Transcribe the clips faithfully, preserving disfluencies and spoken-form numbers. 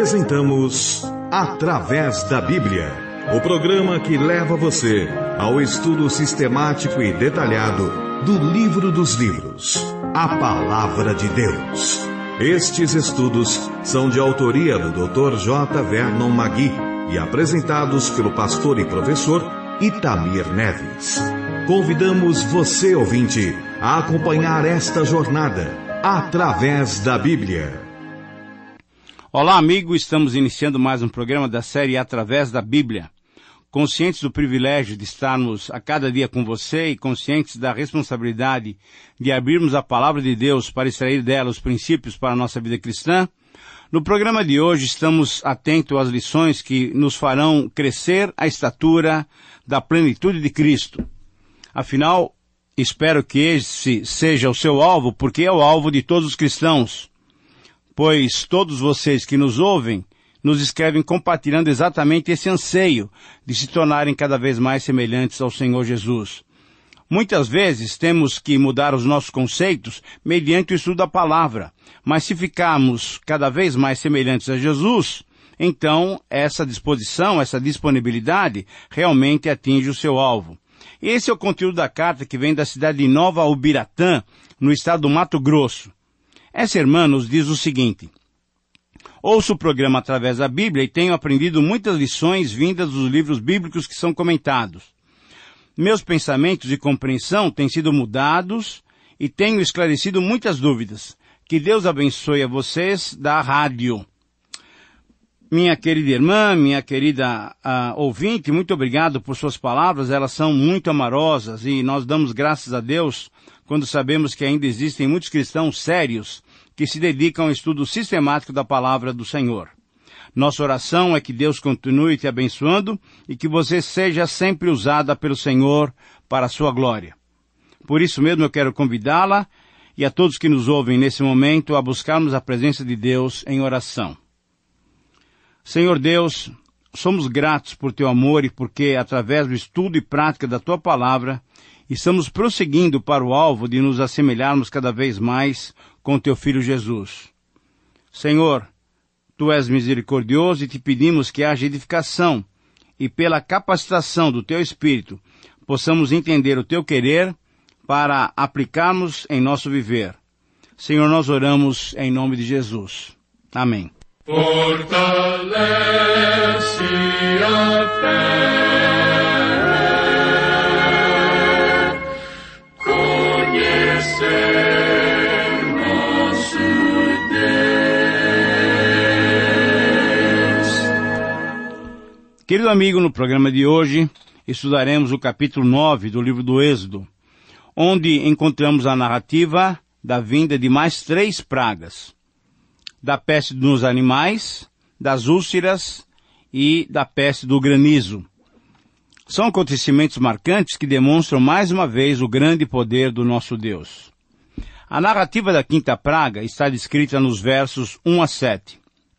Apresentamos Através da Bíblia, o programa que leva você ao estudo sistemático e detalhado do livro dos livros, a Palavra de Deus. Estes estudos são de autoria do doutor J. Vernon Magui e apresentados pelo pastor e professor Itamir Neves. Convidamos você, ouvinte, a acompanhar esta jornada através da Bíblia. Olá, amigo, estamos iniciando mais um programa da série Através da Bíblia. Conscientes do privilégio de estarmos a cada dia com você e conscientes da responsabilidade de abrirmos a Palavra de Deus para extrair dela os princípios para a nossa vida cristã, no programa de hoje estamos atentos às lições que nos farão crescer a estatura da plenitude de Cristo. Afinal, espero que esse seja o seu alvo, porque é o alvo de todos os cristãos. Pois todos vocês que nos ouvem, nos escrevem compartilhando exatamente esse anseio de se tornarem cada vez mais semelhantes ao Senhor Jesus. Muitas vezes temos que mudar os nossos conceitos mediante o estudo da palavra, mas se ficarmos cada vez mais semelhantes a Jesus, então essa disposição, essa disponibilidade realmente atinge o seu alvo. Esse é o conteúdo da carta que vem da cidade de Nova Ubiratã, no estado do Mato Grosso. Essa irmã nos diz o seguinte: ouço o programa através da Bíblia e tenho aprendido muitas lições vindas dos livros bíblicos que são comentados. Meus pensamentos e compreensão têm sido mudados e tenho esclarecido muitas dúvidas. Que Deus abençoe a vocês da rádio. Minha querida irmã, minha querida uh, ouvinte, muito obrigado por suas palavras, elas são muito amorosas e nós damos graças a Deus quando sabemos que ainda existem muitos cristãos sérios que se dedicam ao estudo sistemático da palavra do Senhor. Nossa oração é que Deus continue te abençoando e que você seja sempre usada pelo Senhor para a sua glória. Por isso mesmo eu quero convidá-la e a todos que nos ouvem nesse momento a buscarmos a presença de Deus em oração. Senhor Deus, somos gratos por teu amor e porque, através do estudo e prática da tua palavra, estamos prosseguindo para o alvo de nos assemelharmos cada vez mais com teu Filho Jesus. Senhor, tu és misericordioso e te pedimos que haja edificação e pela capacitação do teu Espírito possamos entender o teu querer para aplicarmos em nosso viver. Senhor, nós oramos em nome de Jesus. Amém. Fortalece a fé, conhecer nosso Deus. Querido amigo, no programa de hoje estudaremos o capítulo nove do livro do Êxodo, onde encontramos a narrativa da vinda de mais três pragas: da peste nos animais, das úlceras e da peste do granizo. São acontecimentos marcantes que demonstram mais uma vez o grande poder do nosso Deus. A narrativa da quinta praga está descrita nos versos um a sete.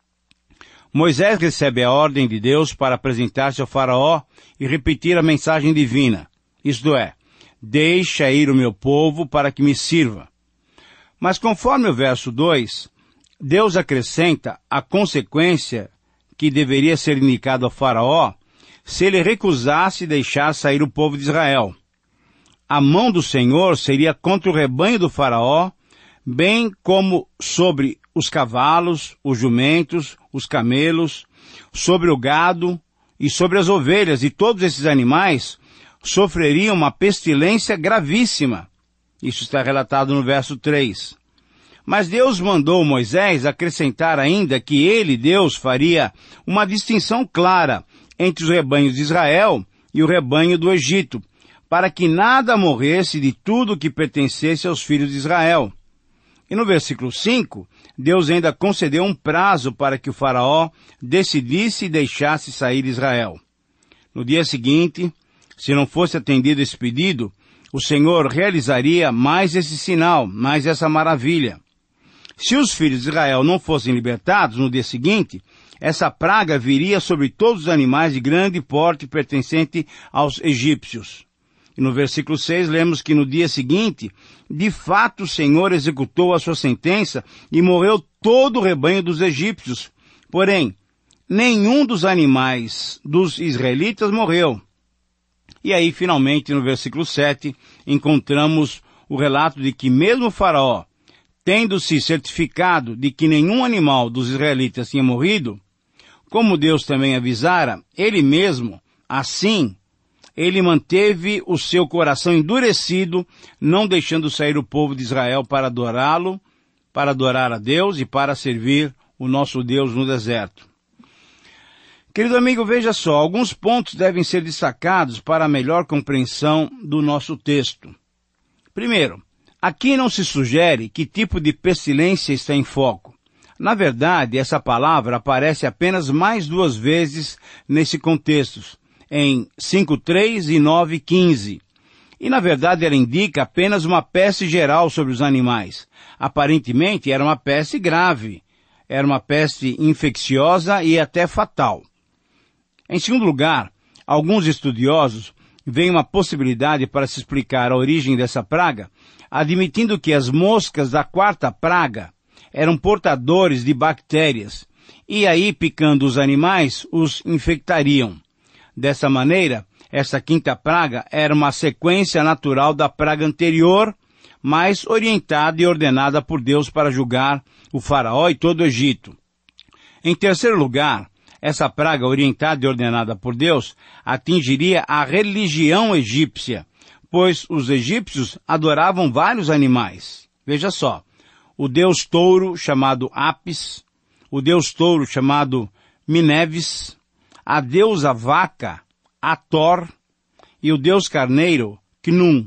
Moisés recebe a ordem de Deus para apresentar-se ao faraó e repetir a mensagem divina, isto é, deixa ir o meu povo para que me sirva. Mas conforme o verso dois, Deus acrescenta a consequência que deveria ser indicada ao faraó se ele recusasse deixar sair o povo de Israel. A mão do Senhor seria contra o rebanho do faraó, bem como sobre os cavalos, os jumentos, os camelos, sobre o gado e sobre as ovelhas, e todos esses animais sofreriam uma pestilência gravíssima. Isso está relatado no verso três. Mas Deus mandou Moisés acrescentar ainda que ele, Deus, faria uma distinção clara entre os rebanhos de Israel e o rebanho do Egito, para que nada morresse de tudo que pertencesse aos filhos de Israel. E no versículo cinco, Deus ainda concedeu um prazo para que o faraó decidisse e deixasse sair Israel. No dia seguinte, se não fosse atendido esse pedido, o Senhor realizaria mais esse sinal, mais essa maravilha. Se os filhos de Israel não fossem libertados no dia seguinte, essa praga viria sobre todos os animais de grande porte pertencente aos egípcios. E no versículo seis lemos que no dia seguinte, de fato o Senhor executou a sua sentença e morreu todo o rebanho dos egípcios. Porém, nenhum dos animais dos israelitas morreu. E aí, finalmente, no versículo sete, encontramos o relato de que mesmo Faraó, tendo-se certificado de que nenhum animal dos israelitas tinha morrido, como Deus também avisara, ele mesmo, assim, ele manteve o seu coração endurecido, não deixando sair o povo de Israel para adorá-lo, para adorar a Deus e para servir o nosso Deus no deserto. Querido amigo, veja só, alguns pontos devem ser destacados para a melhor compreensão do nosso texto. Primeiro, aqui não se sugere que tipo de pestilência está em foco. Na verdade, essa palavra aparece apenas mais duas vezes nesse contexto, em cinco, três e nove, quinze. E na verdade ela indica apenas uma peste geral sobre os animais. Aparentemente era uma peste grave, era uma peste infecciosa e até fatal. Em segundo lugar, alguns estudiosos veem uma possibilidade para se explicar a origem dessa praga, admitindo que as moscas da quarta praga eram portadores de bactérias, e aí, picando os animais, os infectariam. Dessa maneira, essa quinta praga era uma sequência natural da praga anterior, mas orientada e ordenada por Deus para julgar o faraó e todo o Egito. Em terceiro lugar, essa praga orientada e ordenada por Deus atingiria a religião egípcia, pois os egípcios adoravam vários animais. Veja só, o deus touro chamado Apis, o deus touro chamado Minevis, a deusa vaca, Ator, e o deus carneiro, Knum.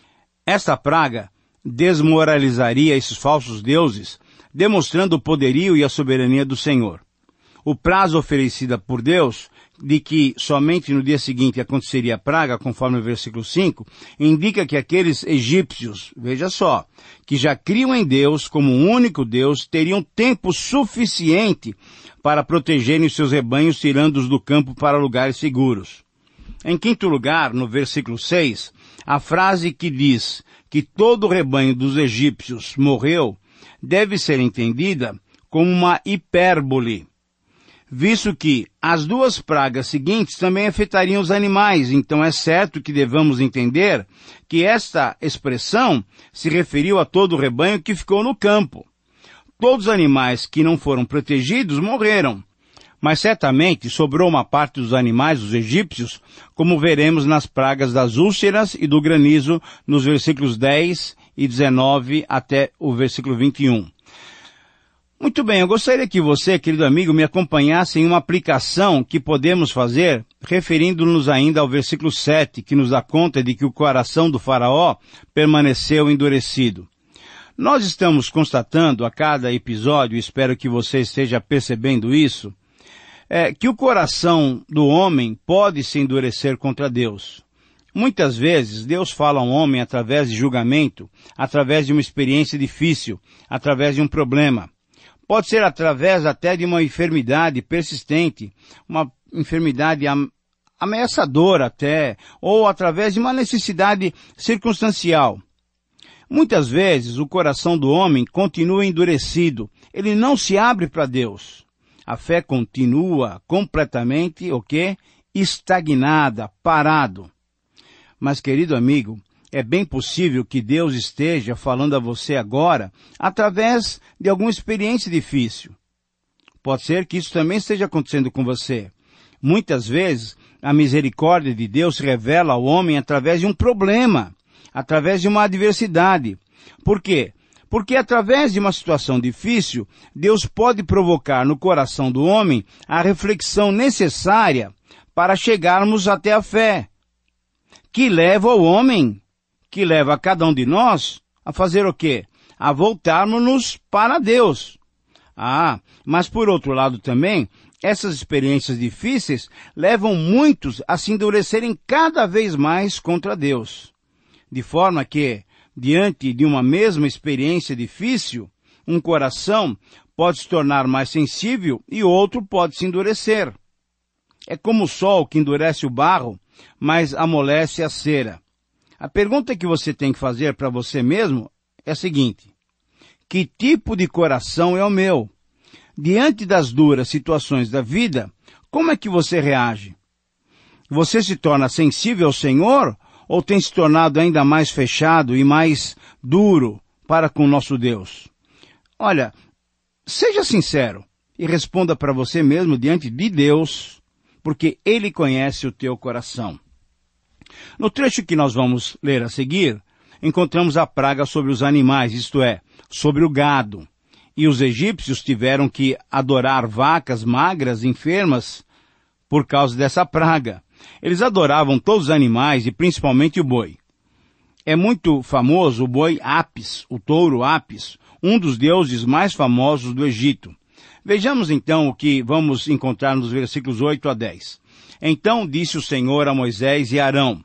Esta praga desmoralizaria esses falsos deuses, demonstrando o poderio e a soberania do Senhor. O prazo oferecido por Deus, de que somente no dia seguinte aconteceria a praga, conforme o versículo cinco, indica que aqueles egípcios, veja só, que já criam em Deus como um único Deus, teriam tempo suficiente para protegerem os seus rebanhos, tirando-os do campo para lugares seguros. Em quinto lugar, no versículo seis, a frase que diz que todo o rebanho dos egípcios morreu, deve ser entendida como uma hipérbole, visto que as duas pragas seguintes também afetariam os animais, então é certo que devamos entender que esta expressão se referiu a todo o rebanho que ficou no campo. Todos os animais que não foram protegidos morreram, mas certamente sobrou uma parte dos animais dos egípcios, como veremos nas pragas das úlceras e do granizo, nos versículos dez e dezenove até o versículo vinte e um. Muito bem, eu gostaria que você, querido amigo, me acompanhasse em uma aplicação que podemos fazer, referindo-nos ainda ao versículo sete, que nos dá conta de que o coração do faraó permaneceu endurecido. Nós estamos constatando a cada episódio, espero que você esteja percebendo isso, é, que o coração do homem pode se endurecer contra Deus. Muitas vezes, Deus fala ao homem através de julgamento, através de uma experiência difícil, através de um problema. Pode ser através até de uma enfermidade persistente, uma enfermidade ameaçadora até, ou através de uma necessidade circunstancial. Muitas vezes o coração do homem continua endurecido, ele não se abre para Deus. A fé continua completamente, o quê? Estagnada, parado. Mas, querido amigo, é bem possível que Deus esteja falando a você agora através de alguma experiência difícil. Pode ser que isso também esteja acontecendo com você. Muitas vezes, a misericórdia de Deus se revela ao homem através de um problema, através de uma adversidade. Por quê? Porque através de uma situação difícil, Deus pode provocar no coração do homem a reflexão necessária para chegarmos até a fé, que leva o homem, que leva a cada um de nós a fazer o quê? A voltarmos-nos para Deus. Ah, mas por outro lado também, essas experiências difíceis levam muitos a se endurecerem cada vez mais contra Deus. De forma que, diante de uma mesma experiência difícil, um coração pode se tornar mais sensível e outro pode se endurecer. É como o sol que endurece o barro, mas amolece a cera. A pergunta que você tem que fazer para você mesmo é a seguinte: que tipo de coração é o meu? diante das duras situações da vida, como é que você reage? Você se torna sensível ao Senhor ou tem se tornado ainda mais fechado e mais duro para com o nosso Deus? Olha, seja sincero e responda para você mesmo diante de Deus, porque Ele conhece o teu coração. No trecho que nós vamos ler a seguir, encontramos a praga sobre os animais, isto é, sobre o gado. E os egípcios tiveram que adorar vacas magras, enfermas, por causa dessa praga. Eles adoravam todos os animais e principalmente o boi. É muito famoso o boi Apis, o touro Apis, um dos deuses mais famosos do Egito. Vejamos então o que vamos encontrar nos versículos oito a dez. Então disse o Senhor a Moisés e a Arão: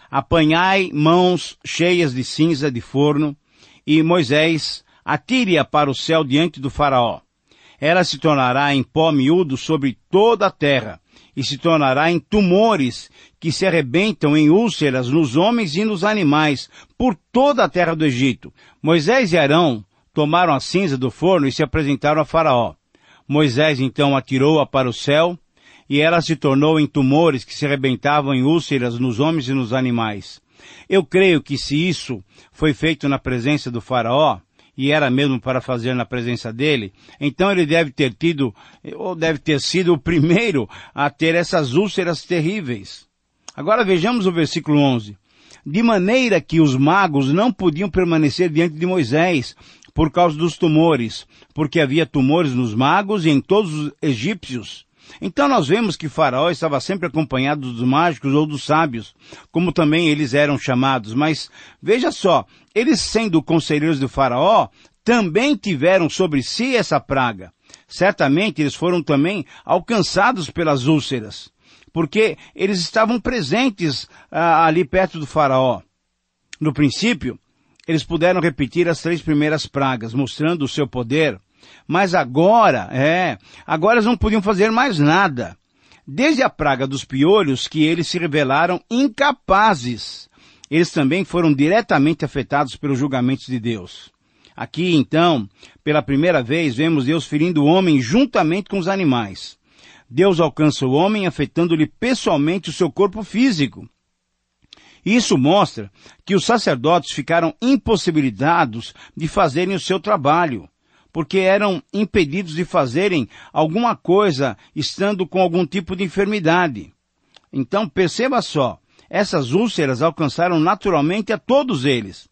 apanhai mãos cheias de cinza de forno, e Moisés atire-a para o céu diante do faraó. Ela se tornará em pó miúdo sobre toda a terra, e se tornará em tumores que se arrebentam em úlceras nos homens e nos animais, por toda a terra do Egito. Moisés e Arão tomaram a cinza do forno e se apresentaram a faraó. Moisés então atirou-a para o céu, e ela se tornou em tumores que se arrebentavam em úlceras nos homens e nos animais. Eu creio que se isso foi feito na presença do faraó, e era mesmo para fazer na presença dele, então ele deve ter tido, ou deve ter sido o primeiro a ter essas úlceras terríveis. Agora vejamos o versículo onze. De maneira que os magos não podiam permanecer diante de Moisés, por causa dos tumores, porque havia tumores nos magos e em todos os egípcios. Então nós vemos que Faraó estava sempre acompanhado dos mágicos ou dos sábios, como também eles eram chamados. Mas veja só, eles sendo conselheiros do Faraó, também tiveram sobre si essa praga. Certamente eles foram também alcançados pelas úlceras, porque eles estavam presentes ah, ali perto do Faraó. No princípio, eles puderam repetir as três primeiras pragas, mostrando o seu poder. Mas agora, é, agora eles não podiam fazer mais nada. Desde a praga dos piolhos que eles se revelaram incapazes. Eles também foram diretamente afetados pelos julgamentos de Deus. Aqui, então, pela primeira vez, vemos Deus ferindo o homem juntamente com os animais. Deus alcança o homem afetando-lhe pessoalmente o seu corpo físico. Isso mostra que os sacerdotes ficaram impossibilitados de fazerem o seu trabalho, porque eram impedidos de fazerem alguma coisa estando com algum tipo de enfermidade. Então, perceba só, essas úlceras alcançaram naturalmente a todos eles.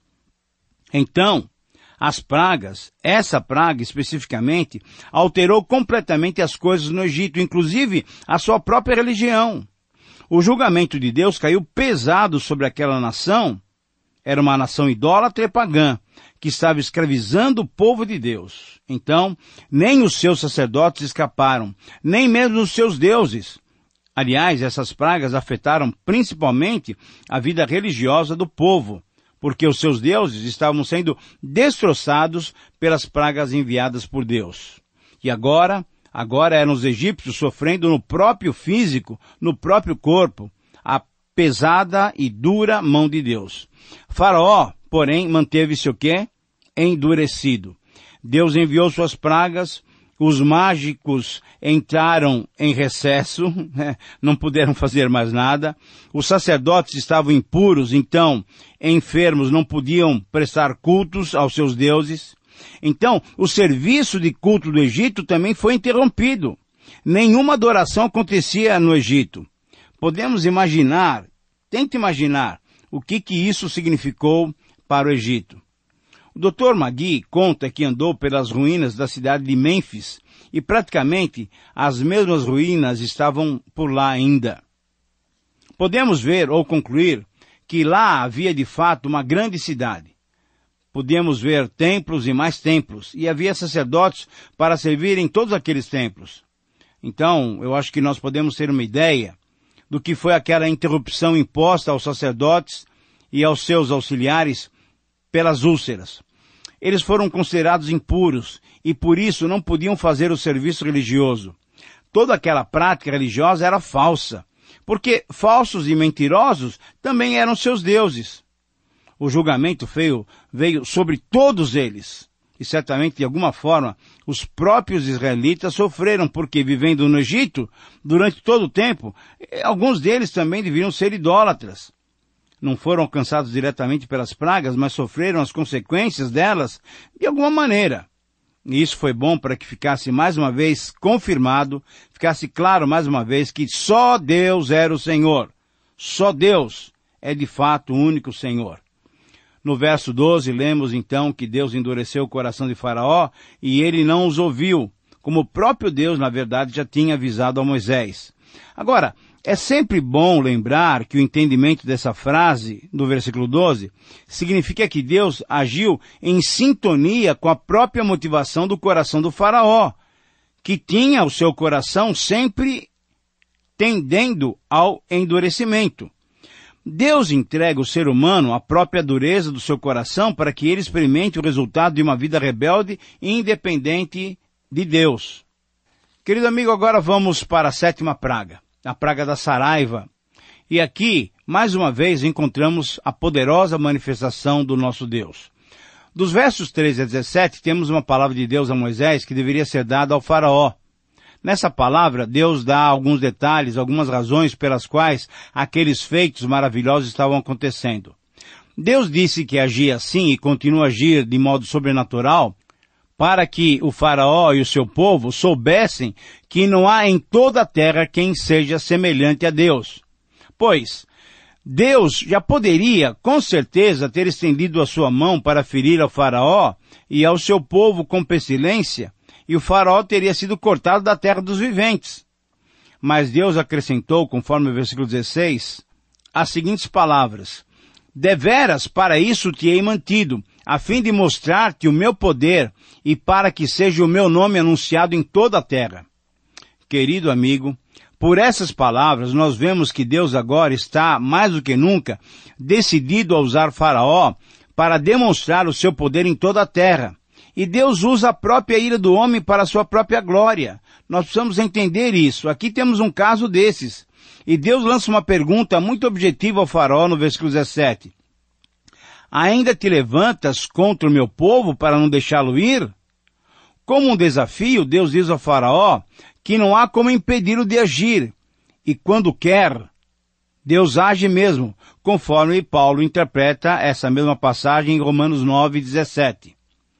Então, as pragas, essa praga especificamente, alterou completamente as coisas no Egito, inclusive a sua própria religião. O julgamento de Deus caiu pesado sobre aquela nação. Era uma nação idólatra e pagã, que estava escravizando o povo de Deus. Então, nem os seus sacerdotes escaparam, nem mesmo os seus deuses. Aliás, essas pragas afetaram principalmente a vida religiosa do povo, porque os seus deuses estavam sendo destroçados pelas pragas enviadas por Deus. E agora, agora eram os egípcios sofrendo no próprio físico, no próprio corpo, a pesada e dura mão de Deus. Faraó, porém, manteve-se o quê? Endurecido. Deus enviou suas pragas, os mágicos entraram em recesso, né? Não puderam fazer mais nada. Os sacerdotes estavam impuros, então, enfermos, não podiam prestar cultos aos seus deuses. Então, o serviço de culto do Egito também foi interrompido. Nenhuma adoração acontecia no Egito. Podemos imaginar, tente imaginar, o que que isso significou para o Egito. O doutor Magui conta que andou pelas ruínas da cidade de Mênfis e praticamente as mesmas ruínas estavam por lá ainda. Podemos ver ou concluir que lá havia de fato uma grande cidade. Podemos ver templos e mais templos, e havia sacerdotes para servir em todos aqueles templos. Então, eu acho que nós podemos ter uma ideia do que foi aquela interrupção imposta aos sacerdotes e aos seus auxiliares pelas úlceras. Eles foram considerados impuros e por isso não podiam fazer o serviço religioso. Toda aquela prática religiosa era falsa, porque falsos e mentirosos também eram seus deuses. O julgamento feio veio sobre todos eles, E certamente, de alguma forma, os próprios israelitas sofreram, porque vivendo no Egito, durante todo o tempo, alguns deles também deveriam ser idólatras. Não foram alcançados diretamente pelas pragas, mas sofreram as consequências delas de alguma maneira. E isso foi bom para que ficasse mais uma vez confirmado, ficasse claro mais uma vez que só Deus era o Senhor. Só Deus é de fato o único Senhor. No verso doze, lemos então que Deus endureceu o coração de Faraó e ele não os ouviu, como o próprio Deus, na verdade, já tinha avisado a Moisés. Agora, é sempre bom lembrar que o entendimento dessa frase, do versículo doze, significa que Deus agiu em sintonia com a própria motivação do coração do Faraó, que tinha o seu coração sempre tendendo ao endurecimento. Deus entrega o ser humano à própria dureza do seu coração para que ele experimente o resultado de uma vida rebelde e independente de Deus. Querido amigo, agora vamos para a sétima praga, a praga da saraiva. E aqui, mais uma vez, encontramos a poderosa manifestação do nosso Deus. Dos versos treze a dezessete, temos uma palavra de Deus a Moisés que deveria ser dada ao Faraó. Nessa palavra, Deus dá alguns detalhes, algumas razões pelas quais aqueles feitos maravilhosos estavam acontecendo. Deus disse que agia assim e continua a agir de modo sobrenatural para que o Faraó e o seu povo soubessem que não há em toda a terra quem seja semelhante a Deus. Pois, Deus já poderia, com certeza, ter estendido a sua mão para ferir ao Faraó e ao seu povo com pestilência, e o Faraó teria sido cortado da terra dos viventes. Mas Deus acrescentou, conforme o versículo dezesseis, as seguintes palavras: deveras para isso te hei mantido, a fim de mostrar-te o meu poder e para que seja o meu nome anunciado em toda a terra. Querido amigo, por essas palavras nós vemos que Deus agora está, mais do que nunca, decidido a usar Faraó para demonstrar o seu poder em toda a terra. E Deus usa a própria ira do homem para a sua própria glória. Nós precisamos entender isso. Aqui temos um caso desses. E Deus lança uma pergunta muito objetiva ao Faraó no versículo dezessete. Ainda te levantas contra o meu povo para não deixá-lo ir? Como um desafio, Deus diz ao Faraó que não há como impedi-lo de agir. E quando quer, Deus age mesmo, conforme Paulo interpreta essa mesma passagem em Romanos nove, dezessete.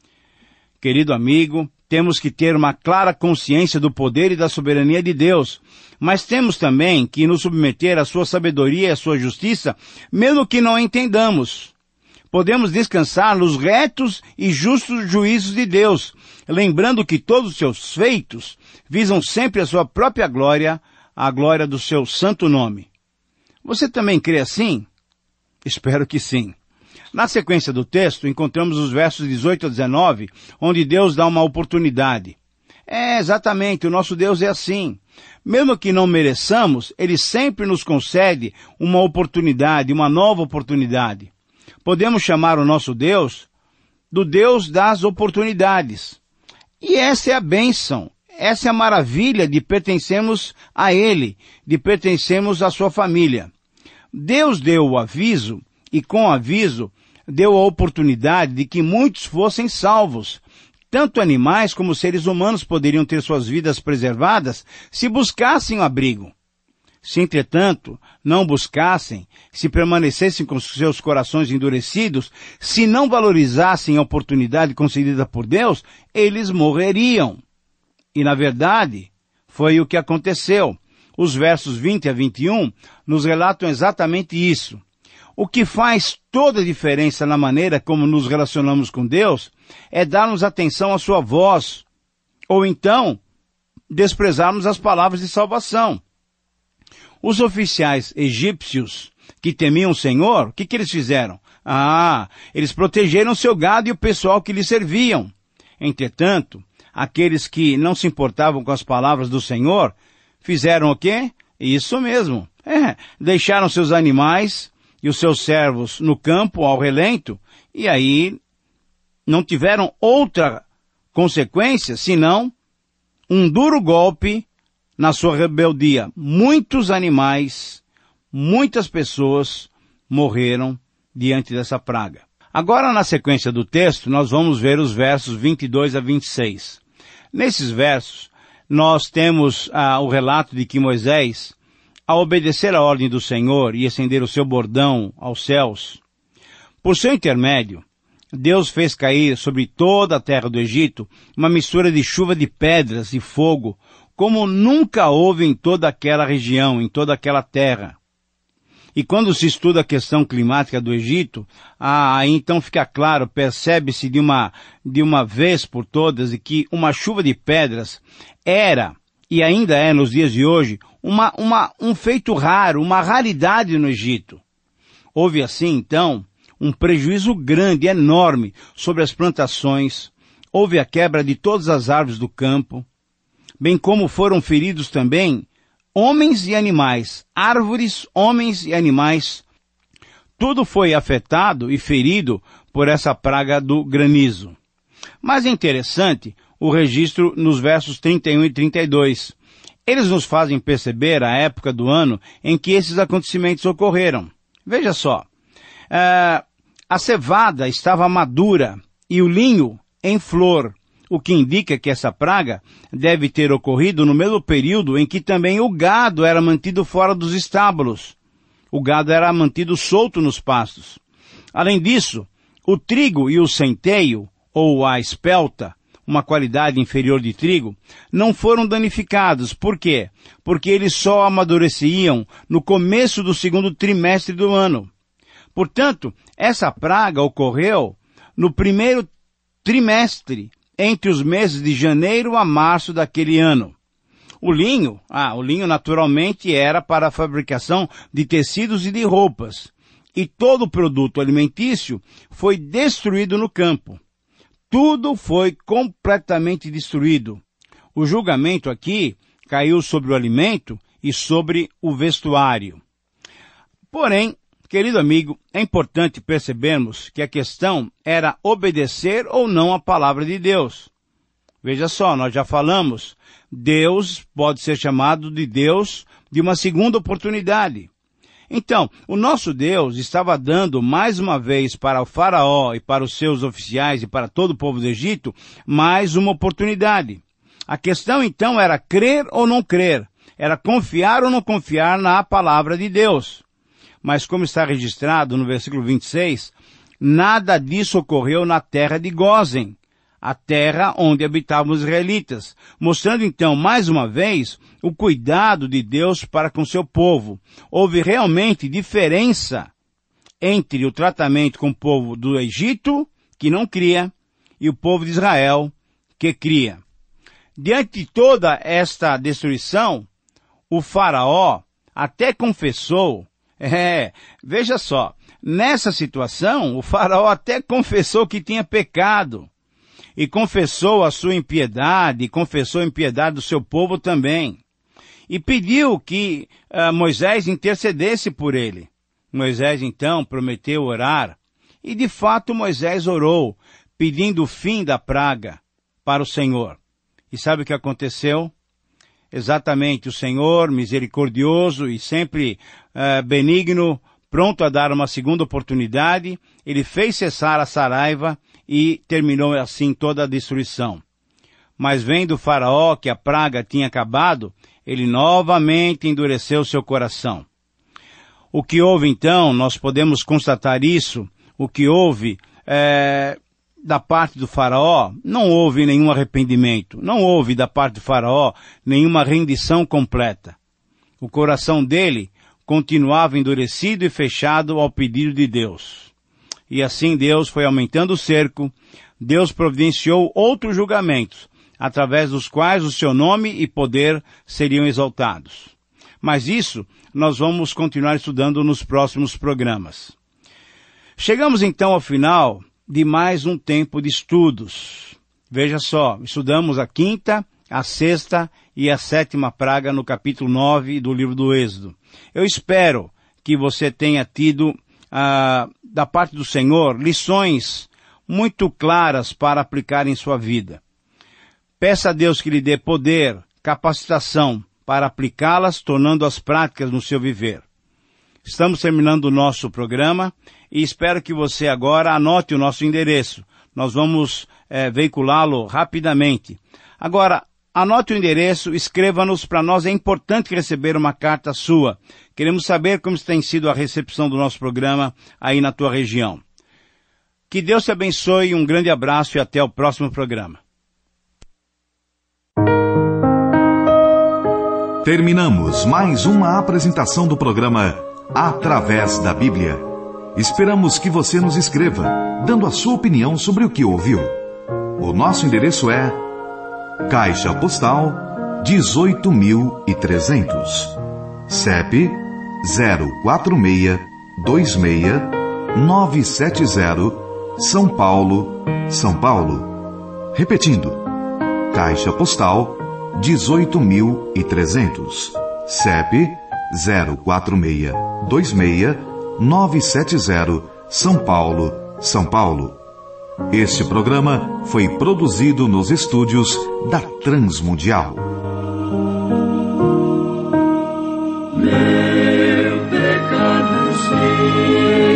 Querido amigo, temos que ter uma clara consciência do poder e da soberania de Deus, mas temos também que nos submeter à sua sabedoria e à sua justiça, mesmo que não a entendamos. Podemos descansar nos retos e justos juízos de Deus, lembrando que todos os seus feitos visam sempre a sua própria glória, a glória do seu santo nome. Você também crê assim? Espero que sim. Na sequência do texto, encontramos os versos dezoito a dezenove, onde Deus dá uma oportunidade. É, exatamente, o nosso Deus é assim. Mesmo que não mereçamos, Ele sempre nos concede uma oportunidade, uma nova oportunidade. Podemos chamar o nosso Deus do Deus das oportunidades. E essa é a bênção, essa é a maravilha de pertencermos a Ele, de pertencermos à sua família. Deus deu o aviso, e com o aviso, deu a oportunidade de que muitos fossem salvos. Tanto animais como seres humanos poderiam ter suas vidas preservadas se buscassem o abrigo. Se, entretanto, não buscassem, se permanecessem com seus corações endurecidos, se não valorizassem a oportunidade concedida por Deus, eles morreriam. E, na verdade, foi o que aconteceu. Os versos vinte a vinte e um nos relatam exatamente isso. O que faz toda a diferença na maneira como nos relacionamos com Deus é darmos atenção à sua voz, ou então desprezarmos as palavras de salvação. Os oficiais egípcios que temiam o Senhor, o que, que eles fizeram? Ah, eles protegeram seu gado e o pessoal que lhe serviam. Entretanto, aqueles que não se importavam com as palavras do Senhor, fizeram o quê? Isso mesmo. É, deixaram seus animais e os seus servos no campo, ao relento, e aí não tiveram outra consequência, senão um duro golpe na sua rebeldia. Muitos animais, muitas pessoas morreram diante dessa praga. Agora, na sequência do texto, nós vamos ver os versos vinte e dois a vinte e seis. Nesses versos, nós temos ah, o relato de que Moisés, ao obedecer a ordem do Senhor e estender o seu bordão aos céus, por seu intermédio, Deus fez cair sobre toda a terra do Egito uma mistura de chuva de pedras e fogo, como nunca houve em toda aquela região, em toda aquela terra. E quando se estuda a questão climática do Egito, ah, aí então fica claro, percebe-se de uma, de uma vez por todas, de que uma chuva de pedras era, e ainda é nos dias de hoje, uma, uma, um feito raro, uma raridade no Egito. Houve assim, então, um prejuízo grande, enorme, sobre as plantações. Houve a quebra de todas as árvores do campo, bem como foram feridos também homens e animais, árvores, homens e animais. Tudo foi afetado e ferido por essa praga do granizo. Mas é interessante o registro nos versos trinta e um e trinta e dois. Eles nos fazem perceber a época do ano em que esses acontecimentos ocorreram. Veja só, uh, a cevada estava madura e o linho em flor, o que indica que essa praga deve ter ocorrido no mesmo período em que também o gado era mantido fora dos estábulos. O gado era mantido solto nos pastos. Além disso, o trigo e o centeio, ou a espelta, uma qualidade inferior de trigo, não foram danificados. Por quê? Porque eles só amadureciam no começo do segundo trimestre do ano. Portanto, essa praga ocorreu no primeiro trimestre, entre os meses de janeiro a março daquele ano. O linho, ah, o linho naturalmente era para a fabricação de tecidos e de roupas. E todo o produto alimentício foi destruído no campo. Tudo foi completamente destruído. O julgamento aqui caiu sobre o alimento e sobre o vestuário. Porém, querido amigo, é importante percebermos que a questão era obedecer ou não a palavra de Deus. Veja só, nós já falamos, Deus pode ser chamado de Deus de uma segunda oportunidade. Então, o nosso Deus estava dando mais uma vez para o faraó e para os seus oficiais e para todo o povo do Egito mais uma oportunidade. A questão então era crer ou não crer, era confiar ou não confiar na palavra de Deus. Mas como está registrado no versículo vinte e seis, nada disso ocorreu na terra de Gósen, a terra onde habitavam os israelitas, mostrando então, mais uma vez, o cuidado de Deus para com seu povo. Houve realmente diferença entre o tratamento com o povo do Egito, que não cria, e o povo de Israel, que cria. Diante de toda esta destruição, o faraó até confessou. É, veja só, nessa situação, o faraó até confessou que tinha pecado, e confessou a sua impiedade, e confessou a impiedade do seu povo também, e pediu que uh, Moisés intercedesse por ele. Moisés então prometeu orar, e de fato Moisés orou, pedindo o fim da praga para o Senhor. E sabe o que aconteceu? Exatamente, o Senhor, misericordioso e sempre uh, benigno, pronto a dar uma segunda oportunidade, ele fez cessar a saraiva e terminou assim toda a destruição. Mas vendo o faraó que a praga tinha acabado, ele novamente endureceu seu coração. O que houve então, nós podemos constatar isso, o que houve é, da parte do faraó, não houve nenhum arrependimento, não houve da parte do faraó nenhuma rendição completa. O coração dele continuava endurecido e fechado ao pedido de Deus. E assim Deus foi aumentando o cerco, Deus providenciou outros julgamentos, através dos quais o seu nome e poder seriam exaltados. Mas isso nós vamos continuar estudando nos próximos programas. Chegamos então ao final de mais um tempo de estudos. Veja só, estudamos a quinta, a sexta e a sétima praga no capítulo nove do livro do Êxodo. Eu espero que você tenha tido, ah, da parte do Senhor, lições muito claras para aplicar em sua vida. Peça a Deus que lhe dê poder, capacitação para aplicá-las, tornando-as práticas no seu viver. Estamos terminando o nosso programa e espero que você agora anote o nosso endereço. Nós vamos é, veiculá-lo rapidamente. Agora, anote o endereço, escreva-nos, para nós é importante receber uma carta sua. Queremos saber como tem sido a recepção do nosso programa aí na tua região. Que Deus te abençoe, um grande abraço e até o próximo programa. Terminamos mais uma apresentação do programa Através da Bíblia. Esperamos que você nos escreva, dando a sua opinião sobre o que ouviu. O nosso endereço é Caixa Postal dezoito mil e trezentos, C E P zero quatro seis dois seis nove sete zero, São Paulo, São Paulo. Repetindo, Caixa Postal dezoito mil e trezentos, C E P zero quatro seis dois seis nove sete zero, São Paulo, São Paulo. Este programa foi produzido nos estúdios da Transmundial. Meu pecado sei.